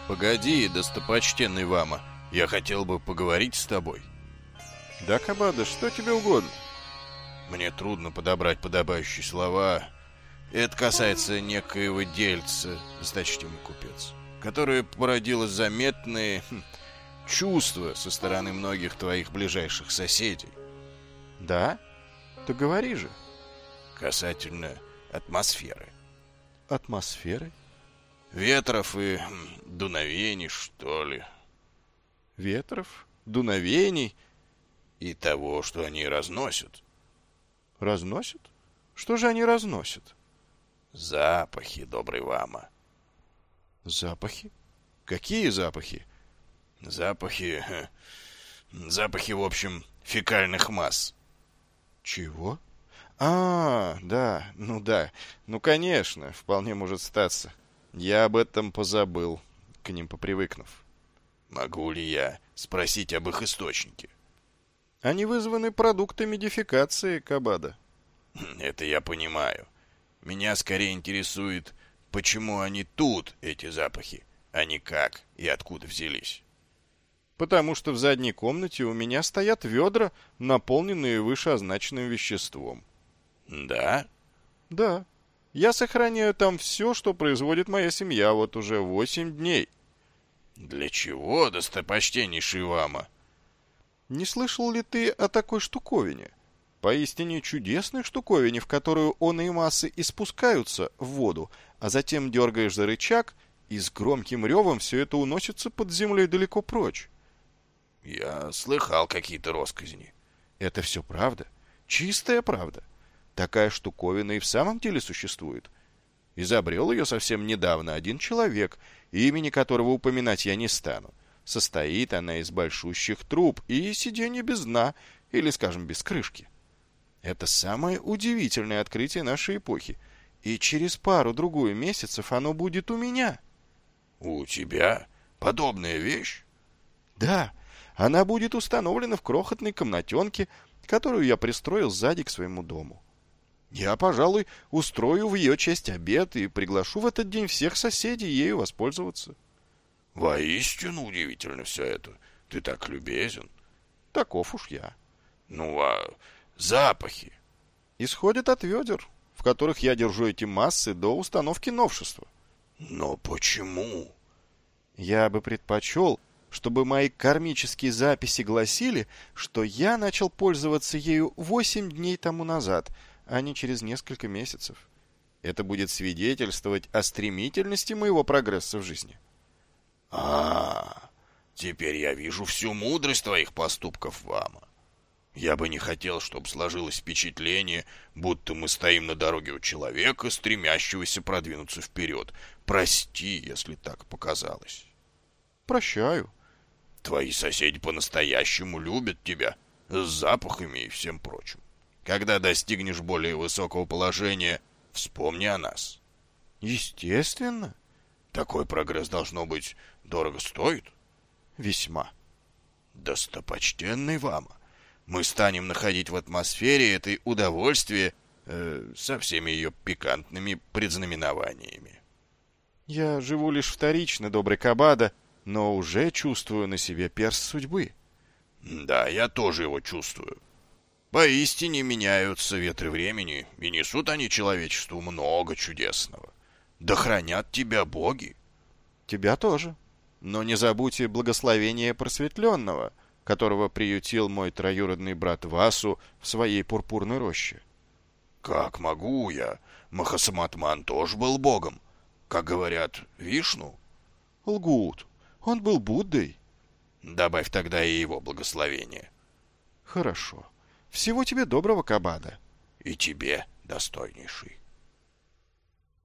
Погоди, достопочтенный Вама, я хотел бы поговорить с тобой. Да, Кабада, что тебе угодно? Мне трудно подобрать подобающие слова. Это касается некоего дельца, досточтимый купец, которое породило заметные чувства со стороны многих твоих ближайших соседей. Да? Так говори же. Касательно атмосферы. Атмосферы? Ветров и дуновений, что ли. Ветров, дуновений и того, что они разносят. Разносят? Что же они разносят? Запахи, добрый Вама. Запахи? Какие запахи? Запахи, в общем, фекальных масс. Чего? Да, ну конечно, вполне может статься. Я об этом позабыл, к ним попривыкнув. Могу ли я спросить об их источнике? Они вызваны продуктами дефекации, Кабада. Это я понимаю. Меня скорее интересует, почему они тут, эти запахи, а не как и откуда взялись. Потому что в задней комнате у меня стоят ведра, наполненные вышеозначенным веществом. Да? Да. Я сохраняю там все, что производит моя семья вот уже 8 дней. Для чего, достопочтеннейший Вама? Не слышал ли ты о такой штуковине? Поистине чудесной штуковине, в которую оные массы испускаются в воду, а затем дергаешь за рычаг, и с громким ревом все это уносится под землей далеко прочь. Я слыхал какие-то россказни. Это все правда. Чистая правда. Такая штуковина и в самом деле существует. Изобрел ее совсем недавно один человек, имени которого упоминать я не стану. Состоит она из большущих труб и сиденья без дна, или, скажем, без крышки. Это самое удивительное открытие нашей эпохи. И через пару-другую месяцев оно будет у меня. У тебя подобная вещь? Да, она будет установлена в крохотной комнатенке, которую я пристроил сзади к своему дому. Я, пожалуй, устрою в ее честь обед и приглашу в этот день всех соседей ею воспользоваться. Воистину удивительно все это. Ты так любезен. Таков уж я. Ну, а запахи? Исходят от ведер, в которых я держу эти массы до установки новшества. Но почему? Я бы предпочел, чтобы мои кармические записи гласили, что я начал пользоваться ею 8 дней тому назад, а не через несколько месяцев. Это будет свидетельствовать о стремительности моего прогресса в жизни. Теперь я вижу всю мудрость твоих поступков, Вама. Я бы не хотел, чтобы сложилось впечатление, будто мы стоим на дороге у человека, стремящегося продвинуться вперед. Прости, если так показалось. Прощаю. Твои соседи по-настоящему любят тебя с запахами и всем прочим. Когда достигнешь более высокого положения, вспомни о нас. Естественно. Такой прогресс, должно быть, дорого стоит? Весьма. Достопочтенный Вама, мы станем находить в атмосфере этой удовольствие со всеми ее пикантными предзнаменованиями. Я живу лишь вторично, добрый Кабада, но уже чувствую на себе перст судьбы. Да, я тоже его чувствую. Поистине меняются ветры времени, и несут они человечеству много чудесного. Да хранят тебя боги. Тебя тоже. Но не забудьте благословения просветленного, которого приютил мой троюродный брат Васу в своей пурпурной роще. Как могу я? Махасаматман тоже был богом. Как говорят, Вишну? Лгут. Он был Буддой. Добавь тогда и его благословение. Хорошо. Всего тебе доброго, Кабада. И тебе, достойнейший.